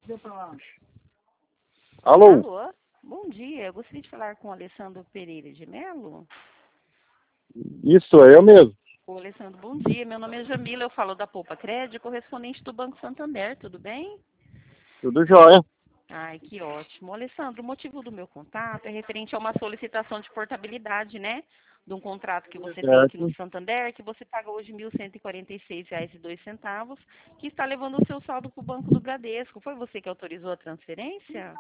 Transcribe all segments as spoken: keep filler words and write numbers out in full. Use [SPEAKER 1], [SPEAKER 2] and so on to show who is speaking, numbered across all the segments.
[SPEAKER 1] Alô?
[SPEAKER 2] Alô? Bom dia, eu gostaria de falar com o Alessandro Pereira de Melo.
[SPEAKER 1] Isso, é eu mesmo.
[SPEAKER 2] Ô, Alessandro, bom dia. Meu nome é Jamila, eu falo da Poupa Crédito, correspondente do Banco Santander, tudo bem?
[SPEAKER 1] Tudo jóia.
[SPEAKER 2] Ai, que ótimo. Alessandro, o motivo do meu contato é referente a uma solicitação de portabilidade, né? De um contrato que você tem aqui no
[SPEAKER 1] Certo.
[SPEAKER 2] Santander, que você paga hoje mil cento e quarenta e seis reais e dois centavos, que está levando o seu saldo para o Banco do Bradesco. Foi você que autorizou a transferência?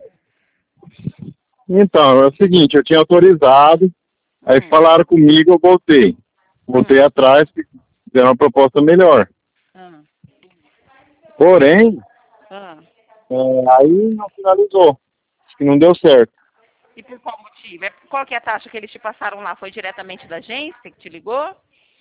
[SPEAKER 1] Então, é o seguinte, eu tinha autorizado, aí
[SPEAKER 2] Hum,
[SPEAKER 1] falaram comigo, eu voltei. Voltei
[SPEAKER 2] hum,
[SPEAKER 1] atrás, fizeram uma proposta melhor.
[SPEAKER 2] ah,
[SPEAKER 1] Porém,
[SPEAKER 2] ah.
[SPEAKER 1] é, aí não finalizou. Acho que não deu certo.
[SPEAKER 2] E por qual motivo? É- Qual que é a taxa que eles te passaram lá? Foi diretamente da agência que te ligou?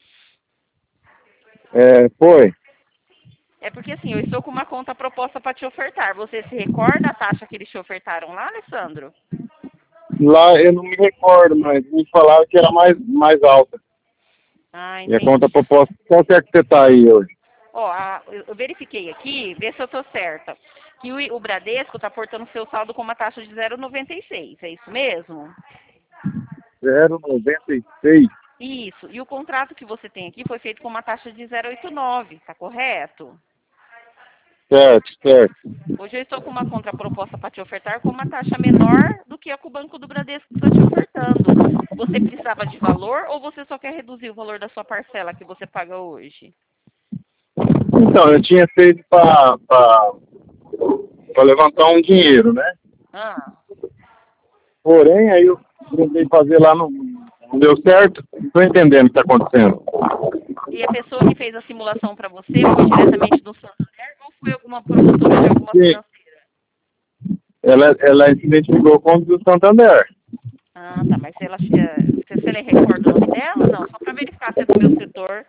[SPEAKER 1] É, foi.
[SPEAKER 2] É porque assim, eu estou com uma conta proposta para te ofertar. Você se recorda a taxa que eles te ofertaram lá, Alessandro?
[SPEAKER 1] Lá eu não me recordo, mas me falaram que era mais, mais alta.
[SPEAKER 2] Ah,
[SPEAKER 1] E a conta
[SPEAKER 2] entendi.
[SPEAKER 1] proposta, qual que é que você está aí hoje?
[SPEAKER 2] Ó, a- eu eu verifiquei aqui, vê se eu estou certa. Que o, o Bradesco está portando seu saldo com uma taxa de zero vírgula noventa e seis, é isso mesmo?
[SPEAKER 1] zero vírgula noventa e seis.
[SPEAKER 2] Isso. E o contrato que você tem aqui foi feito com uma taxa de zero vírgula oitenta e nove, tá correto?
[SPEAKER 1] Certo, certo.
[SPEAKER 2] Hoje eu estou com uma contraproposta para te ofertar com uma taxa menor do que a que o Banco do Bradesco está te ofertando. Você precisava de valor ou você só quer reduzir o valor da sua parcela que você paga hoje?
[SPEAKER 1] Então, eu tinha feito para levantar um dinheiro, né?
[SPEAKER 2] Ah,
[SPEAKER 1] Porém, aí eu tentei fazer lá, não, não deu certo. Não estou entendendo o que está acontecendo.
[SPEAKER 2] e a pessoa que fez a simulação para você foi diretamente do Santander ou foi alguma promotora de alguma
[SPEAKER 1] Sim,
[SPEAKER 2] financeira?
[SPEAKER 1] ela, ela se identificou com o do Santander.
[SPEAKER 2] Ah, tá, mas ela, eh, você, você recorda o nome dela? Não, só para verificar se é do meu setor.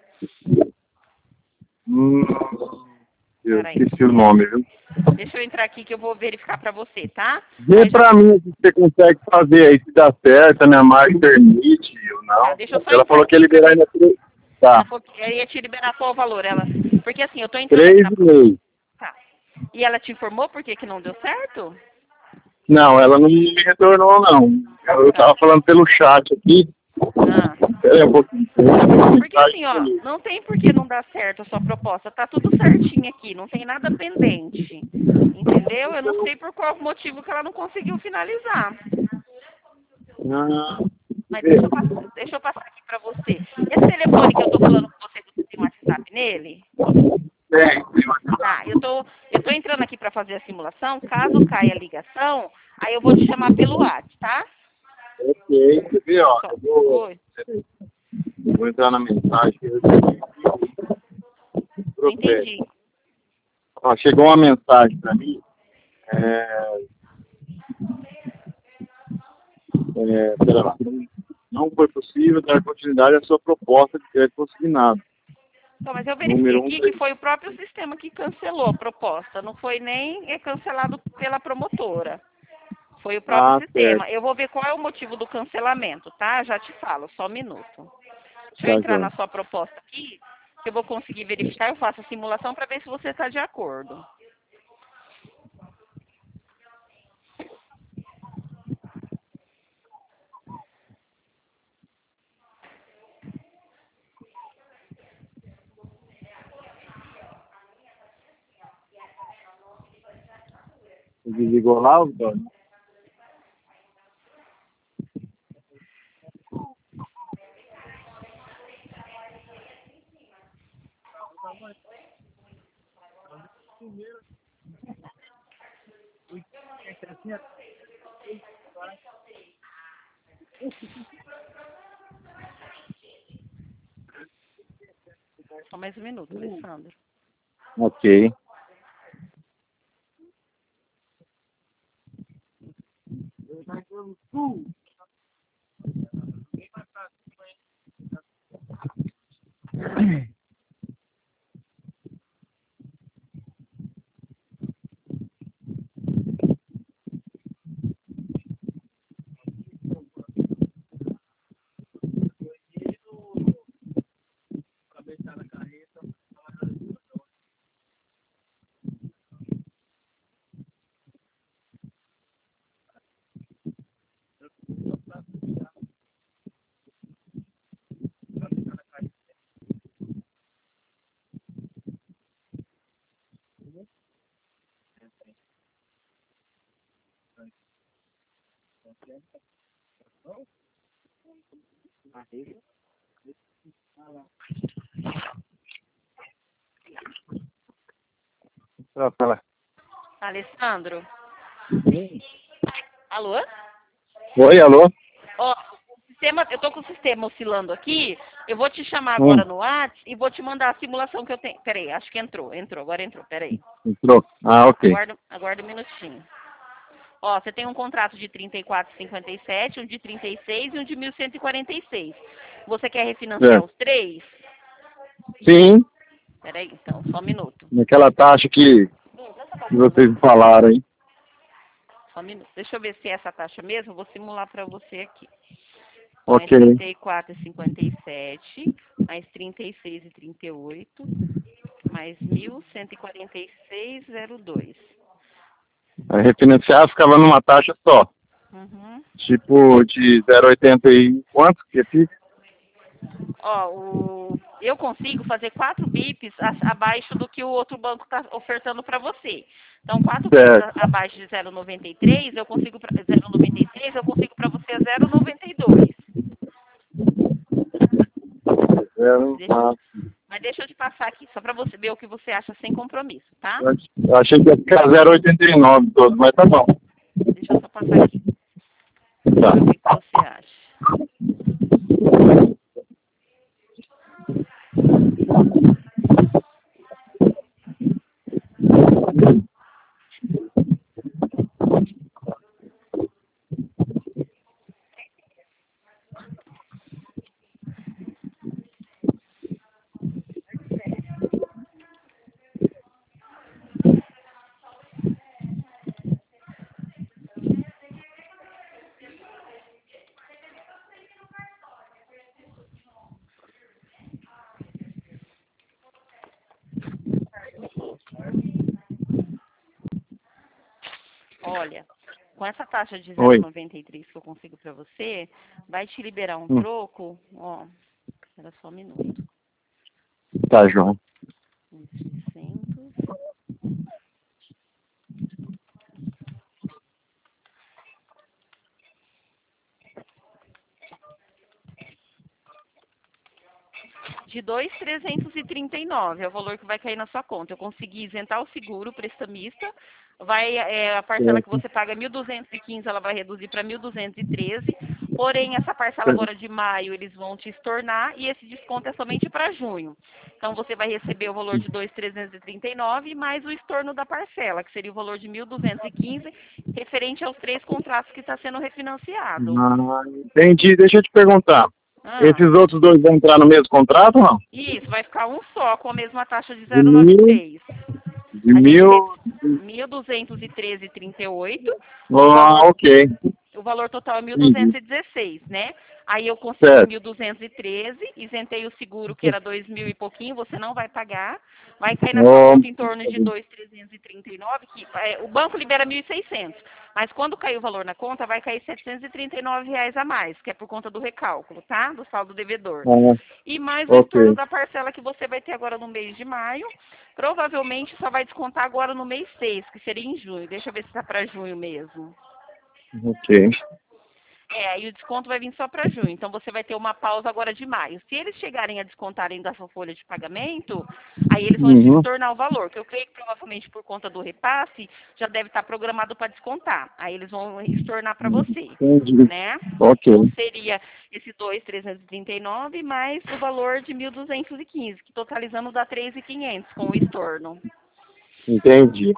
[SPEAKER 1] Hum, eu
[SPEAKER 2] Peraí,
[SPEAKER 1] esqueci o nome, viu?
[SPEAKER 2] deixa eu entrar aqui que eu vou verificar para você, tá?
[SPEAKER 1] Vê
[SPEAKER 2] Mas já,
[SPEAKER 1] pra mim se você consegue fazer aí, se dá certo, a minha marca permite ou
[SPEAKER 2] tá,
[SPEAKER 1] não.
[SPEAKER 2] deixa eu só
[SPEAKER 1] Ela
[SPEAKER 2] entrar
[SPEAKER 1] falou que ia
[SPEAKER 2] aqui para
[SPEAKER 1] liberar
[SPEAKER 2] ver.
[SPEAKER 1] ainda três.
[SPEAKER 2] Ela
[SPEAKER 1] Tá,
[SPEAKER 2] falou que ela ia te liberar qual valor? Ela, porque assim, eu tô entrando aqui
[SPEAKER 1] três
[SPEAKER 2] na.
[SPEAKER 1] e meio.
[SPEAKER 2] Tá. E ela te informou por que que não deu certo?
[SPEAKER 1] Não, ela não me retornou, não. Eu
[SPEAKER 2] Tá.
[SPEAKER 1] tava falando pelo chat aqui.
[SPEAKER 2] Ah.
[SPEAKER 1] Espera aí um pouquinho.
[SPEAKER 2] Porque assim, ó, não tem por que não dar certo a sua proposta. Tá tudo certinho aqui, não tem nada pendente. Entendeu? Eu não sei por qual motivo que ela não conseguiu finalizar.
[SPEAKER 1] Ah,
[SPEAKER 2] Mas deixa eu passar, deixa eu passar aqui pra você. Esse telefone que eu tô falando com você, você tem um WhatsApp nele?
[SPEAKER 1] tem.
[SPEAKER 2] Tá, eu tô, eu tô entrando aqui para fazer a simulação. Caso caia a ligação, aí eu vou te chamar pelo WhatsApp, tá?
[SPEAKER 1] Ok, você vê, ó.
[SPEAKER 2] Só.
[SPEAKER 1] Eu vou,
[SPEAKER 2] Oi,
[SPEAKER 1] eu vou entrar na mensagem que eu recebi.
[SPEAKER 2] não
[SPEAKER 1] Prospect.
[SPEAKER 2] entendi.
[SPEAKER 1] Ó, chegou uma mensagem para mim. É, é, pera lá. Não foi possível dar continuidade à sua proposta de crédito consignado.
[SPEAKER 2] Então, mas eu verifiquei
[SPEAKER 1] Número um,
[SPEAKER 2] aqui que foi o próprio sistema que cancelou a proposta. Não foi nem é cancelado pela promotora. Foi o próprio
[SPEAKER 1] ah, certo.
[SPEAKER 2] sistema. Eu vou ver qual é o motivo do cancelamento, tá? Já te falo, só um minuto. Deixa eu
[SPEAKER 1] Tá,
[SPEAKER 2] entrar
[SPEAKER 1] joia.
[SPEAKER 2] na sua proposta aqui, que eu vou conseguir verificar. Eu faço a simulação para ver se você está de acordo.
[SPEAKER 1] Você desligou lá, Antônio?
[SPEAKER 2] Só mais um minuto, Alessandro.
[SPEAKER 1] Ok. Ah, tá lá.
[SPEAKER 2] Alessandro? Alô?
[SPEAKER 1] Oi, alô?
[SPEAKER 2] Ó, o sistema, eu tô com o sistema oscilando aqui. Eu vou te chamar
[SPEAKER 1] Hum,
[SPEAKER 2] agora no WhatsApp e vou te mandar a simulação que eu tenho. Peraí, acho que entrou, entrou, agora entrou, peraí.
[SPEAKER 1] entrou. Ah, ok.
[SPEAKER 2] Aguarda, aguarda um minutinho. Ó, você tem um contrato de trinta e quatro vírgula cinquenta e sete, um de trinta e seis e um de mil cento e quarenta e seis. Você quer refinanciar
[SPEAKER 1] É.
[SPEAKER 2] os três?
[SPEAKER 1] Sim,
[SPEAKER 2] Peraí, então, só um minuto.
[SPEAKER 1] naquela taxa que, que vocês falaram, hein?
[SPEAKER 2] Só um minuto. Deixa eu ver se é essa taxa mesmo. Eu vou simular para você aqui. Então é
[SPEAKER 1] Ok.
[SPEAKER 2] trinta e quatro vírgula cinquenta e sete, mais trinta e seis vírgula trinta e oito, mais mil cento e quarenta e seis vírgula zero dois.
[SPEAKER 1] A refinanciar ficava numa taxa só.
[SPEAKER 2] Uhum.
[SPEAKER 1] Tipo de zero vírgula oitenta e quanto que fica?
[SPEAKER 2] Ó, o... eu consigo fazer quatro bips a- abaixo do que o outro banco está ofertando para você. Então, quatro bips a-
[SPEAKER 1] Certo.
[SPEAKER 2] abaixo de zero vírgula noventa e três, eu consigo pra... zero vírgula noventa e três, eu consigo para você a zero vírgula noventa e dois.
[SPEAKER 1] Zero,
[SPEAKER 2] Deixa...
[SPEAKER 1] ah,
[SPEAKER 2] Mas deixa eu te passar aqui, só para você ver o que você acha sem compromisso, tá?
[SPEAKER 1] eu achei que ia ficar zero vírgula oitenta e nove todo, mas tá bom.
[SPEAKER 2] Deixa eu só passar aqui. Deixa eu
[SPEAKER 1] Tá.
[SPEAKER 2] ver o que, que você acha. Olha, com essa taxa de zero vírgula
[SPEAKER 1] Oi.
[SPEAKER 2] noventa e três que eu consigo para você, vai te liberar um
[SPEAKER 1] Hum,
[SPEAKER 2] troco, ó, espera só um minuto.
[SPEAKER 1] tá, João.
[SPEAKER 2] mil e seiscentos. De dois mil trezentos e trinta e nove é o valor que vai cair na sua conta. Eu consegui isentar o seguro, o prestamista. Vai, é, a parcela que
[SPEAKER 1] Certo.
[SPEAKER 2] você paga mil duzentos e quinze, ela vai reduzir para mil duzentos e treze. Porém, essa parcela
[SPEAKER 1] Certo.
[SPEAKER 2] agora de maio, eles vão te estornar e esse desconto é somente para junho. Então, você vai receber o valor de dois mil trezentos e trinta e nove mais o estorno da parcela, que seria o valor de mil duzentos e quinze, referente aos três contratos que está sendo refinanciado.
[SPEAKER 1] Ah, entendi. Deixa eu te perguntar.
[SPEAKER 2] Ah,
[SPEAKER 1] Esses outros dois vão entrar no mesmo contrato ou não?
[SPEAKER 2] isso, vai ficar um só, com a mesma taxa de
[SPEAKER 1] De
[SPEAKER 2] zero vírgula noventa e
[SPEAKER 1] mil,
[SPEAKER 2] três.
[SPEAKER 1] de
[SPEAKER 2] A gente
[SPEAKER 1] mil.
[SPEAKER 2] re... mil duzentos e treze vírgula trinta e oito. O
[SPEAKER 1] Ah,
[SPEAKER 2] valor,
[SPEAKER 1] ok.
[SPEAKER 2] o valor total é mil duzentos
[SPEAKER 1] Entendi.
[SPEAKER 2] e dezesseis, né? Aí eu consegui
[SPEAKER 1] Certo.
[SPEAKER 2] mil duzentos e treze, isentei o seguro que era dois mil e pouquinho, você não vai pagar. Vai cair na sua
[SPEAKER 1] Oh,
[SPEAKER 2] conta em torno de dois mil trezentos e trinta e nove, que é, o banco libera mil e seiscentos. Mas quando cair o valor na conta, vai cair setecentos e trinta e nove reais a mais, que é por conta do recálculo, tá? Do saldo devedor.
[SPEAKER 1] ah,
[SPEAKER 2] E mais o estorno
[SPEAKER 1] ok.
[SPEAKER 2] da parcela que você vai ter agora no mês de maio. Provavelmente só vai descontar agora no mês seis, que seria em junho. Deixa eu ver se está para junho mesmo.
[SPEAKER 1] Ok.
[SPEAKER 2] É, aí o desconto vai vir só para junho. Então você vai ter uma pausa agora de maio. Se eles chegarem a descontarem da sua folha de pagamento, aí eles vão te
[SPEAKER 1] Uhum.
[SPEAKER 2] estornar o valor, que eu creio que provavelmente por conta do repasse já deve estar programado para descontar. Aí eles vão estornar para você,
[SPEAKER 1] Entendi.
[SPEAKER 2] né?
[SPEAKER 1] Ok.
[SPEAKER 2] Então seria esse dois mil trezentos e trinta e nove mais o valor de mil duzentos e quinze, que totalizando dá três mil e quinhentos com o estorno.
[SPEAKER 1] Entendi.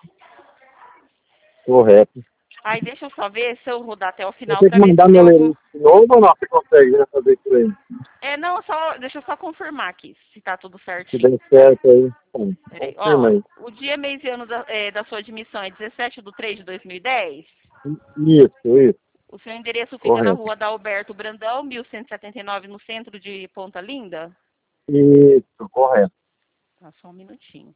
[SPEAKER 1] Correto.
[SPEAKER 2] Aí deixa eu só ver se eu rodar até o
[SPEAKER 1] Eu
[SPEAKER 2] final
[SPEAKER 1] tenho que
[SPEAKER 2] para ver se
[SPEAKER 1] mandar meu
[SPEAKER 2] deu algum.
[SPEAKER 1] lerite de novo ou não? Você consegue já fazer isso aí?
[SPEAKER 2] É, não, só, deixa eu só confirmar aqui se tá tudo
[SPEAKER 1] Se
[SPEAKER 2] certinho.
[SPEAKER 1] der certo aí. Bom,
[SPEAKER 2] Peraí,
[SPEAKER 1] confirma
[SPEAKER 2] ó,
[SPEAKER 1] aí.
[SPEAKER 2] o dia, mês e ano da, é, da sua admissão é dezessete de três de dois mil e dez.
[SPEAKER 1] Isso, isso.
[SPEAKER 2] O seu endereço fica na
[SPEAKER 1] Correto.
[SPEAKER 2] rua da Alberto Brandão, mil cento e setenta e nove, no centro de Ponta Linda.
[SPEAKER 1] Isso, correto.
[SPEAKER 2] Tá, só um minutinho.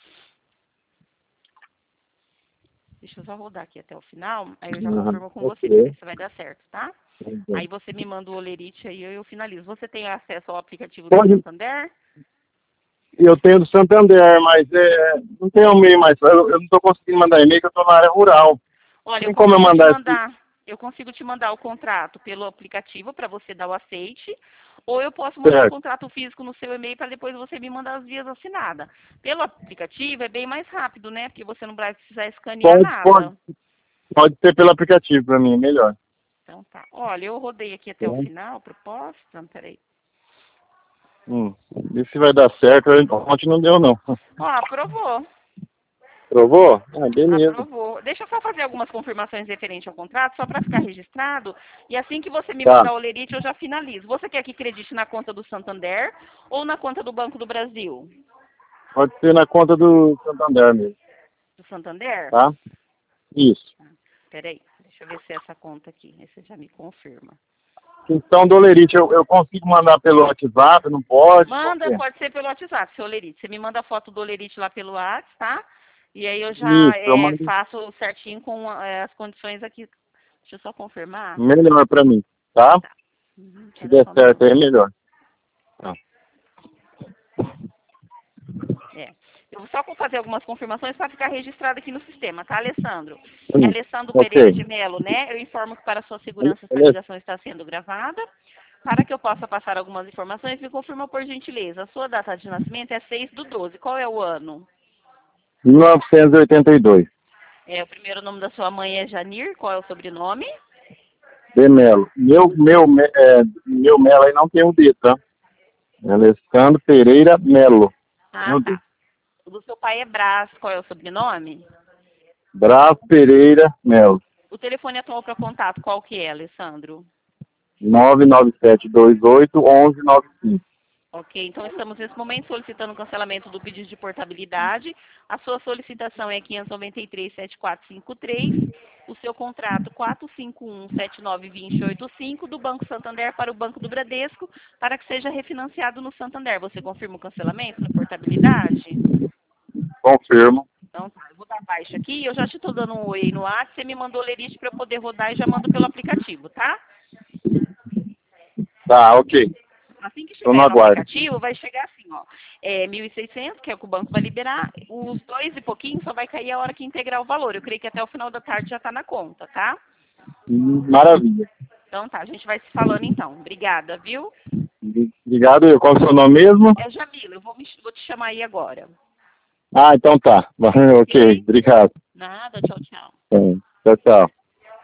[SPEAKER 2] Deixa eu só rodar aqui até o final, aí eu já
[SPEAKER 1] Uhum.
[SPEAKER 2] confirmo com você para ver
[SPEAKER 1] Ok.
[SPEAKER 2] se vai dar certo, tá?
[SPEAKER 1] Entendi.
[SPEAKER 2] Aí você me manda o olerite aí eu finalizo. Você tem acesso ao aplicativo do
[SPEAKER 1] Pode,
[SPEAKER 2] Santander?
[SPEAKER 1] Eu tenho do Santander, mas é, não tem um e-mail mais. Eu, eu não estou conseguindo mandar e-mail, porque eu estou na área rural.
[SPEAKER 2] Olha,
[SPEAKER 1] Tem
[SPEAKER 2] eu
[SPEAKER 1] como eu
[SPEAKER 2] consigo te
[SPEAKER 1] mandar esse...
[SPEAKER 2] mandar, eu consigo te mandar o contrato pelo aplicativo para você dar o aceite, ou eu posso mandar o
[SPEAKER 1] Certo.
[SPEAKER 2] contrato físico no seu e-mail para depois você me mandar as vias assinadas. Pelo aplicativo é bem mais rápido, né? Porque você não vai precisar escanear
[SPEAKER 1] Pode, pode,
[SPEAKER 2] nada.
[SPEAKER 1] pode ser pelo aplicativo para mim, melhor.
[SPEAKER 2] Então tá. Olha, eu rodei aqui até o
[SPEAKER 1] Tá.
[SPEAKER 2] final, proposta. Peraí.
[SPEAKER 1] Hum, vê se vai dar certo. Ontem não deu, não.
[SPEAKER 2] Ó, aprovou.
[SPEAKER 1] Provou? Ah, beleza.
[SPEAKER 2] Aprovou. Deixa eu só fazer algumas confirmações referentes ao contrato, só para ficar registrado. E assim que você me
[SPEAKER 1] Tá.
[SPEAKER 2] mandar o lerite, eu já finalizo. Você quer que acredite na conta do Santander ou na conta do Banco do Brasil?
[SPEAKER 1] Pode ser na conta do Santander mesmo,
[SPEAKER 2] Do Santander?
[SPEAKER 1] tá? Isso.
[SPEAKER 2] Peraí, deixa eu ver se é essa conta aqui. Aí você já me confirma.
[SPEAKER 1] Então, do Lerite, eu, eu consigo mandar pelo WhatsApp, não pode?
[SPEAKER 2] Manda,
[SPEAKER 1] Qualquer.
[SPEAKER 2] pode ser pelo WhatsApp, seu lerite. Você me manda a foto do lerite lá pelo WhatsApp, tá? E aí eu já
[SPEAKER 1] Isso, eu
[SPEAKER 2] é,
[SPEAKER 1] mando
[SPEAKER 2] faço certinho com é, as condições aqui. Deixa eu só confirmar.
[SPEAKER 1] melhor para mim, tá?
[SPEAKER 2] Uhum,
[SPEAKER 1] Se
[SPEAKER 2] pera
[SPEAKER 1] der
[SPEAKER 2] só um
[SPEAKER 1] certo,
[SPEAKER 2] minuto.
[SPEAKER 1] aí é melhor. Tá.
[SPEAKER 2] É. Eu vou só fazer algumas confirmações para ficar registrado aqui no sistema, tá, Alessandro? É
[SPEAKER 1] Hum,
[SPEAKER 2] Alessandro Pereira
[SPEAKER 1] ok.
[SPEAKER 2] de Melo, né? Eu informo que para sua segurança essa
[SPEAKER 1] Beleza?
[SPEAKER 2] ligação está sendo gravada. Para que eu possa passar algumas informações, me confirma por gentileza. A sua data de nascimento é seis do doze. Qual é o ano?
[SPEAKER 1] mil novecentos e oitenta e dois.
[SPEAKER 2] É, o primeiro nome da sua mãe é Janir. Qual é o sobrenome?
[SPEAKER 1] De Melo. Meu, meu, me- é, meu Melo aí não tem o D, tá? É Alessandro Pereira Melo.
[SPEAKER 2] Ah,
[SPEAKER 1] Meu Deus.
[SPEAKER 2] tá. O do seu pai é Brás. Qual é o sobrenome?
[SPEAKER 1] Brás Pereira Melo.
[SPEAKER 2] O telefone atual para contato, qual que é, Alessandro?
[SPEAKER 1] nove nove sete dois oito um um nove cinco.
[SPEAKER 2] Ok, então estamos nesse momento solicitando o cancelamento do pedido de portabilidade. A sua solicitação é quinhentos e noventa e três, setenta e quatro cinquenta e três. O seu contrato quatrocentos e cinquenta e um, setenta e nove vinte e oitenta e cinco do Banco Santander para o Banco do Bradesco para que seja refinanciado no Santander. Você confirma o cancelamento da portabilidade?
[SPEAKER 1] Confirmo.
[SPEAKER 2] Então tá, eu vou dar baixa aqui. Eu já te estou dando um oi aí no WhatsApp. Você me mandou o lerite para eu poder rodar e já mando pelo aplicativo, tá?
[SPEAKER 1] Tá, ok.
[SPEAKER 2] Assim que
[SPEAKER 1] Estou no
[SPEAKER 2] chegar no
[SPEAKER 1] aguardo.
[SPEAKER 2] aplicativo, vai chegar assim, ó, é mil e seiscentos, que é o que o banco vai liberar, os dois e pouquinho só vai cair a hora que integrar o valor. Eu creio que até o final da tarde já está na conta, tá?
[SPEAKER 1] Hum, Maravilha.
[SPEAKER 2] Então tá, a gente vai se falando então. Obrigada, viu?
[SPEAKER 1] Obrigado. Eu. Qual é o seu nome mesmo?
[SPEAKER 2] É Jamila, eu vou, me, vou te chamar aí agora.
[SPEAKER 1] Ah, então tá. Ok, obrigado.
[SPEAKER 2] Nada, tchau, tchau.
[SPEAKER 1] É, tchau, tchau.